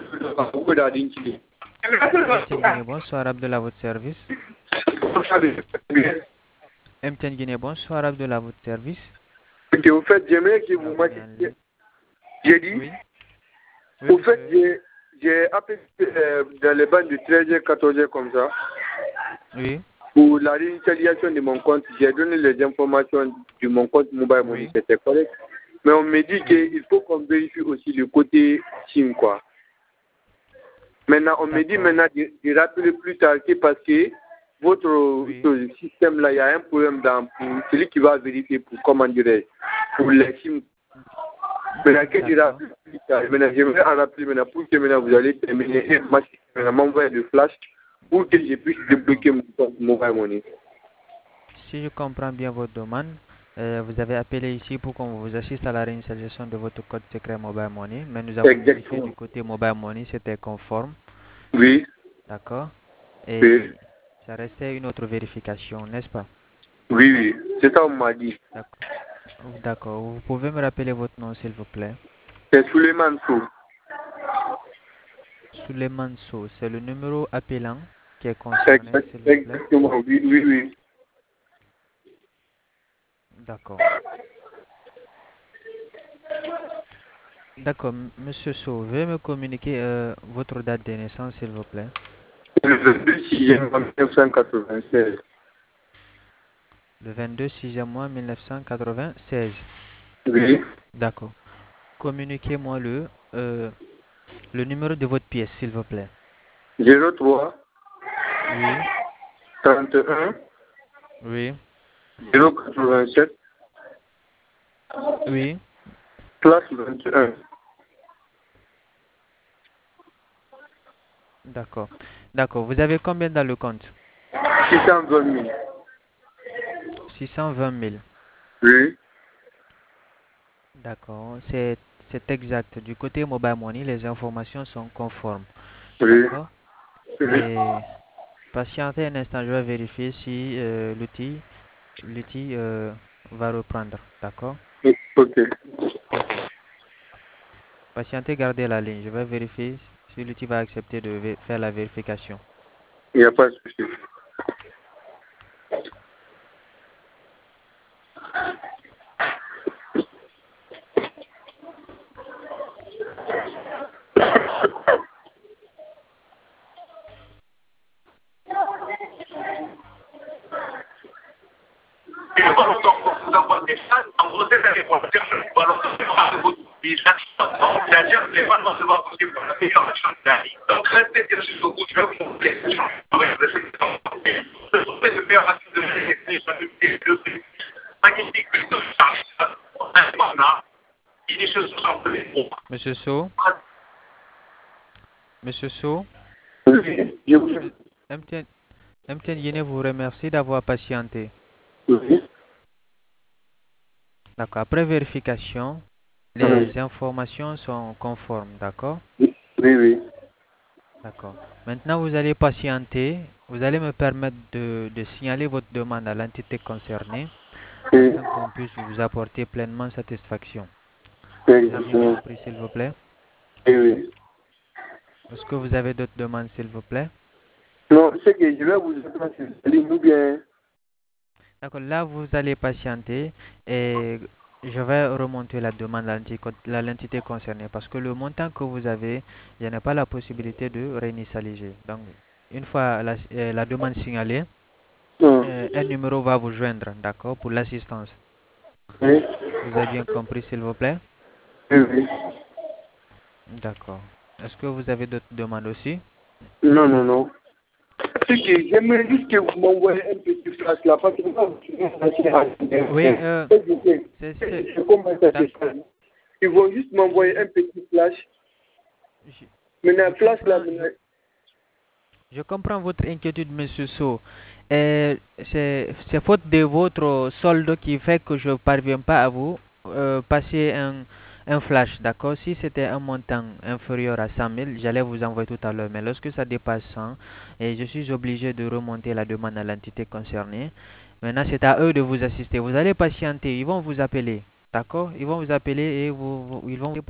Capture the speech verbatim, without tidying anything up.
M T N Guinée, bonsoir, Abdullah, à votre service. M T N Guinée, bonsoir, Abdullah, à votre service. Ok, au fait, j'aimerais que vous m'assistiez. J'ai dit, Oui. Oui, au fait, monsieur. j'ai appelé euh, dans les bandes de treize heures, quatorze heures comme ça. Oui. Pour la réinitialisation de mon compte, j'ai donné les informations de mon compte mobile money, Oui. c'était correct. Mais on me dit qu'il faut qu'on vérifie aussi le côté SIM, quoi. Maintenant, on me dit maintenant de, de rappeler plus tard que parce que votre Oui. système là, il y a un problème dans pour celui qui va vérifier pour comment dirais pour les SIM. Maintenant, que je rappelle plus tard, maintenant, j'aimerais en rappeler maintenant pour que maintenant vous allez terminer et m'envoyer le flash pour que je puisse débloquer mon compte mobile money. Si je comprends bien votre demande, euh, vous avez appelé ici pour qu'on vous assiste à la réinitialisation de votre code secret Mobile Money, mais nous avons Exactement. vérifié du côté Mobile Money, c'était conforme. Oui. D'accord. Et Oui. ça restait une autre vérification, n'est-ce pas? Oui, oui. C'est ça qu'on m'a dit. D'accord. Vous pouvez me rappeler votre nom, s'il vous plaît? C'est Suleiman Sou. Suleiman Sou, c'est le numéro appelant qui est concerné, Exact, s'il vous plaît? exactement, oui, oui, oui. D'accord. D'accord, monsieur Sou, veuillez me communiquer euh, votre date de naissance, s'il vous plaît? Le vingt-deux sixième mille neuf cent quatre-vingt-seize. Le vingt-deux sixième mois mille neuf cent quatre-vingt-seize. Oui. D'accord. Communiquez-moi le, euh, le numéro de votre pièce, s'il vous plaît. zéro trois. Oui. trente et un. Oui. zéro quatre-vingt-sept. Oui. Place vingt et un. D'accord. D'accord. Vous avez combien dans le compte? six cent vingt mille. six cent vingt mille. Oui. D'accord. C'est, c'est exact. Du côté Mobile Money, les informations sont conformes. Oui. D'accord. Oui. Et patientez un instant, je vais vérifier si euh, l'outil, l'outil euh, va reprendre. D'accord. Ok. Patientez, gardez la ligne. Je vais vérifier si l'outil va accepter de faire la vérification. Il n'y a pas de souci. Monsieur Sou? Monsieur Sou? M T N, M T N Guinée vous remercie d'avoir patienté. Oui. D'accord. Après vérification, les informations sont conformes. D'accord? Oui, oui. D'accord. Maintenant, vous allez patienter. Vous allez me permettre de, de signaler votre demande à l'entité concernée Oui. afin qu'on puisse vous apporter pleinement satisfaction. Vous avez bien Exactement. compris, s'il vous plaît? Oui, oui. Est-ce que vous avez d'autres demandes, s'il vous plaît? Non, c'est que je vais vous attendre sur la ligne ou bien. D'accord. Là, vous allez patienter et je vais remonter la demande à l'entité concernée parce que le montant que vous avez, je n'ai pas la possibilité de réinitialiser. Donc, une fois la, euh, la demande signalée, Non. euh, un numéro va vous joindre, d'accord, pour l'assistance. Oui. Vous avez bien compris, s'il vous plaît? Oui, oui. D'accord. Est-ce que vous avez d'autres demandes aussi? Non, non, non. C'est que j'aimerais juste que vous m'envoyez un petit flash là parce que moi, je suis Oui, euh, c'est... c'est comment ça se passe. Ils vont juste m'envoyer un petit flash. Maintenant, flash là, maintenant. Je comprends votre inquiétude, monsieur So. Euh, c'est c'est faute de votre solde qui fait que je ne parviens pas à vous euh, passer un, un flash, d'accord? Si c'était un montant inférieur à cent mille, j'allais vous envoyer tout à l'heure. Mais lorsque ça dépasse cent, et je suis obligé de remonter la demande à l'entité concernée. Maintenant, c'est à eux de vous assister. Vous allez patienter, ils vont vous appeler, d'accord? Ils vont vous appeler et vous, vous ils vont